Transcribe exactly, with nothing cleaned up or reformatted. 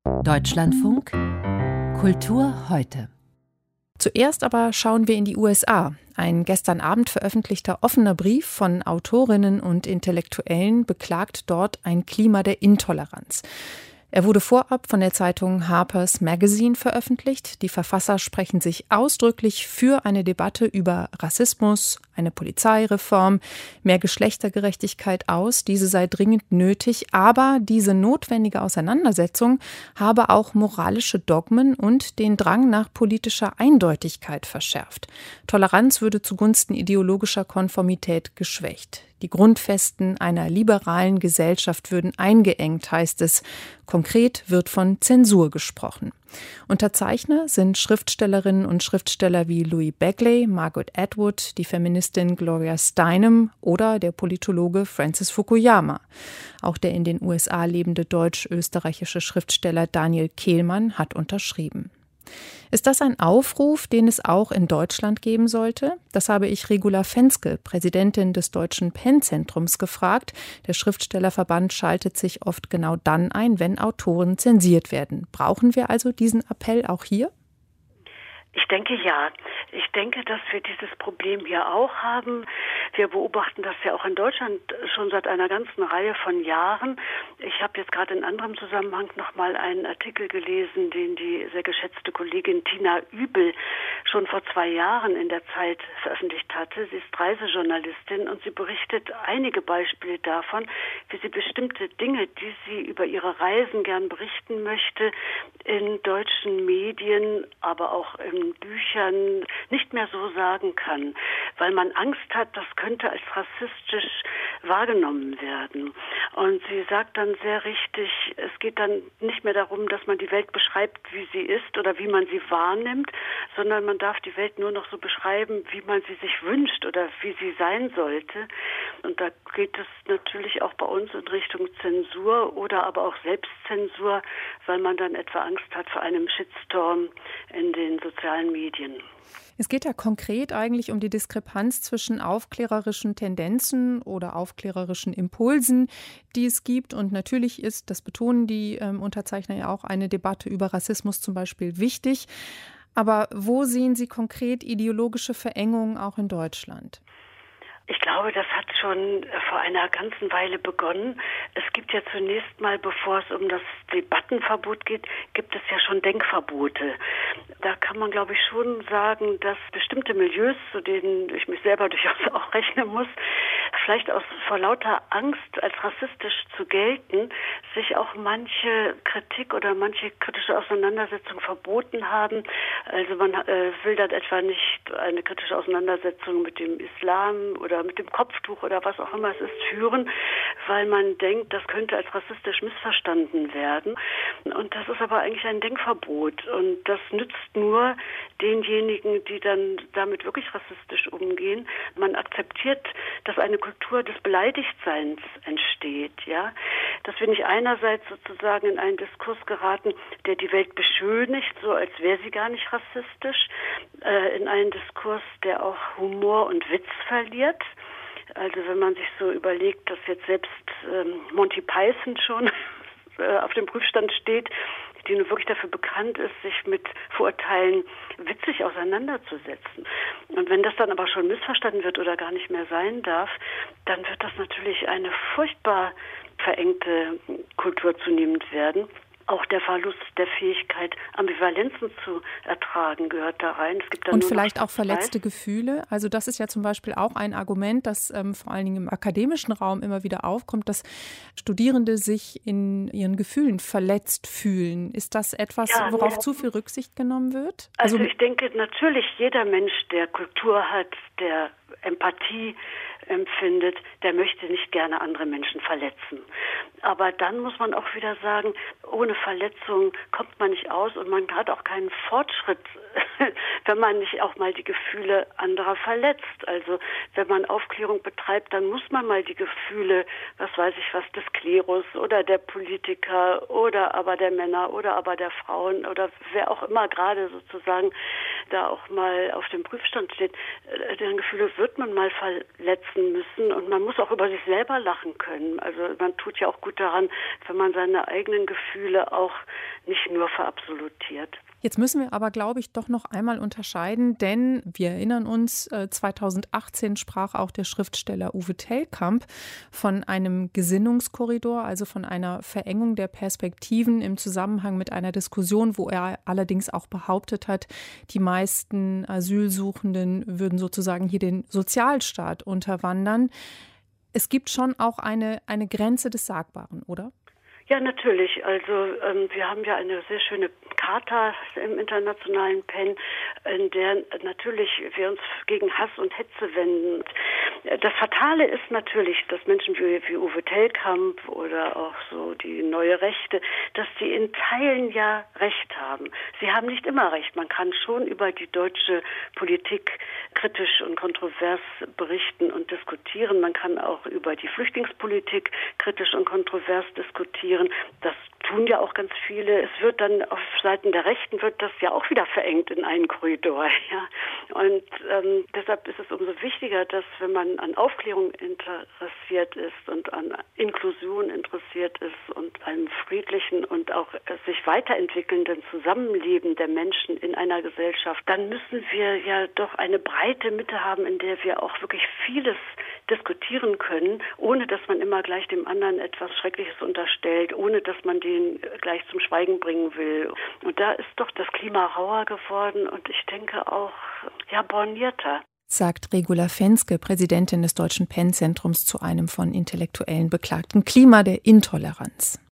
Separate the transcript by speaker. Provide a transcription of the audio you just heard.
Speaker 1: Deutschlandfunk Kultur heute. Zuerst aber schauen wir in die U S A. Ein gestern Abend veröffentlichter offener Brief von Autorinnen und Intellektuellen beklagt dort ein Klima der Intoleranz. Er wurde vorab von der Zeitung Harper's Magazine veröffentlicht. Die Verfasser sprechen sich ausdrücklich für eine Debatte über Rassismus, eine Polizeireform, mehr Geschlechtergerechtigkeit aus. Diese sei dringend nötig, aber diese notwendige Auseinandersetzung habe auch moralische Dogmen und den Drang nach politischer Eindeutigkeit verschärft. Toleranz würde zugunsten ideologischer Konformität geschwächt. Die Grundfesten einer liberalen Gesellschaft würden eingeengt, heißt es. Konkret wird von Zensur gesprochen. Unterzeichner sind Schriftstellerinnen und Schriftsteller wie Louis Begley, Margaret Atwood, die Feministin Gloria Steinem oder der Politologe Francis Fukuyama. Auch der in den U S A lebende deutsch-österreichische Schriftsteller Daniel Kehlmann hat unterschrieben. Ist das ein Aufruf, den es auch in Deutschland geben sollte? Das habe ich Regula Fenske, Präsidentin des Deutschen PEN-Zentrums, gefragt. Der Schriftstellerverband schaltet sich oft genau dann ein, wenn Autoren zensiert werden. Brauchen wir also diesen Appell auch hier?
Speaker 2: Ich denke ja. Ich denke, dass wir dieses Problem hier auch haben. Wir beobachten das ja auch in Deutschland schon seit einer ganzen Reihe von Jahren. Ich habe jetzt gerade in anderem Zusammenhang nochmal einen Artikel gelesen, den die sehr geschätzte Kollegin Tina Übel schon vor zwei Jahren in der Zeit veröffentlicht hatte. Sie ist Reisejournalistin und sie berichtet einige Beispiele davon, wie sie bestimmte Dinge, die sie über ihre Reisen gern berichten möchte, in deutschen Medien, aber auch in Büchern nicht mehr so sagen kann, weil man Angst hat, das könnte als rassistisch wahrgenommen werden. Und sie sagt dann sehr richtig, es geht dann nicht mehr darum, dass man die Welt beschreibt, wie sie ist oder wie man sie wahrnimmt, sondern man darf die Welt nur noch so beschreiben, wie man sie sich wünscht oder wie sie sein sollte. Und da geht es natürlich auch bei uns in Richtung Zensur oder aber auch Selbstzensur, weil man dann etwa Angst hat vor einem Shitstorm in den sozialen Medien.
Speaker 1: Es geht ja konkret eigentlich um die Diskrepanz zwischen aufklärerischen Tendenzen oder aufklärerischen Impulsen, die es gibt. Und natürlich ist, das betonen die ähm, Unterzeichner ja auch, eine Debatte über Rassismus zum Beispiel wichtig. Aber wo sehen Sie konkret ideologische Verengungen auch in Deutschland?
Speaker 2: Ich glaube, das hat schon vor einer ganzen Weile begonnen. Es gibt ja zunächst mal, bevor es um das Debattenverbot geht, gibt es ja schon Denkverbote. Da kann man, glaube ich, schon sagen, dass bestimmte Milieus, zu denen ich mich selber durchaus auch rechnen muss, vielleicht aus vor lauter Angst als rassistisch zu gelten, sich auch manche Kritik oder manche kritische Auseinandersetzung verboten haben. Also man äh, will dann etwa nicht eine kritische Auseinandersetzung mit dem Islam oder mit dem Kopftuch oder was auch immer es ist führen, weil man denkt, das könnte als rassistisch missverstanden werden. Und das ist aber eigentlich ein Denkverbot. Und das nützt nur denjenigen, die dann damit wirklich rassistisch umgehen. Man akzeptiert, dass eine Kultur des Beleidigtseins entsteht, ja, dass wir nicht einerseits sozusagen in einen Diskurs geraten, der die Welt beschönigt, so als wäre sie gar nicht rassistisch, äh, in einen Diskurs, der auch Humor und Witz verliert. Also wenn man sich so überlegt, dass jetzt selbst ähm, Monty Python schon äh, auf dem Prüfstand steht, die nun wirklich dafür bekannt ist, sich mit Vorurteilen witzig auseinanderzusetzen. Und wenn das dann aber schon missverstanden wird oder gar nicht mehr sein darf, dann wird das natürlich eine furchtbar verengte Kultur zunehmend werden. Auch der Verlust der Fähigkeit, Ambivalenzen zu ertragen, gehört da rein. Es gibt dann
Speaker 1: und vielleicht auch verletzte Gefühle. Also das ist ja zum Beispiel auch ein Argument, das ähm, vor allen Dingen im akademischen Raum immer wieder aufkommt, dass Studierende sich in ihren Gefühlen verletzt fühlen. Ist das etwas, ja, worauf ja. zu viel Rücksicht genommen wird?
Speaker 2: Also, also ich denke, natürlich jeder Mensch, der Kultur hat, der Empathie empfindet, der möchte nicht gerne andere Menschen verletzen. Aber dann muss man auch wieder sagen, ohne Verletzung kommt man nicht aus und man hat auch keinen Fortschritt, wenn man nicht auch mal die Gefühle anderer verletzt. Also wenn man Aufklärung betreibt, dann muss man mal die Gefühle, was weiß ich was, des Klerus oder der Politiker oder aber der Männer oder aber der Frauen oder wer auch immer gerade sozusagen da auch mal auf dem Prüfstand steht, deren Gefühle wird man mal verletzen müssen und man muss auch über sich selber lachen können. Also man tut ja auch gut daran, wenn man seine eigenen Gefühle auch nicht nur verabsolutiert.
Speaker 1: Jetzt müssen wir aber, glaube ich, doch noch einmal unterscheiden, denn wir erinnern uns, zweitausendachtzehn sprach auch der Schriftsteller Uwe Tellkamp von einem Gesinnungskorridor, also von einer Verengung der Perspektiven im Zusammenhang mit einer Diskussion, wo er allerdings auch behauptet hat, die meisten Asylsuchenden würden sozusagen hier den Sozialstaat unterwandern. Es gibt schon auch eine, eine Grenze des Sagbaren, oder?
Speaker 2: Ja, natürlich. Also ähm, wir haben ja eine sehr schöne Charta im internationalen P E N, in der natürlich wir uns gegen Hass und Hetze wenden. Das Fatale ist natürlich, dass Menschen wie, wie Uwe Tellkamp oder auch so die Neue Rechte, dass die in Teilen ja Recht haben. Sie haben nicht immer Recht. Man kann schon über die deutsche Politik kritisch und kontrovers berichten und diskutieren. Man kann auch über die Flüchtlingspolitik kritisch und kontrovers diskutieren. Das tun ja auch ganz viele. Es wird dann auf Seiten der Rechten wird das ja auch wieder verengt in einen Korridor. Ja. Und ähm, deshalb ist es umso wichtiger, dass wenn man an Aufklärung interessiert ist und an Inklusion interessiert ist und einem friedlichen und auch äh, sich weiterentwickelnden Zusammenleben der Menschen in einer Gesellschaft, dann müssen wir ja doch eine breite Mitte haben, in der wir auch wirklich vieles diskutieren können, ohne dass man immer gleich dem anderen etwas Schreckliches unterstellt, ohne dass man den gleich zum Schweigen bringen will. Und da ist doch das Klima rauer geworden und ich denke auch, ja, bornierter.
Speaker 1: Sagt Regula Fenske, Präsidentin des Deutschen P E N-Zentrums, zu einem von Intellektuellen beklagten Klima der Intoleranz.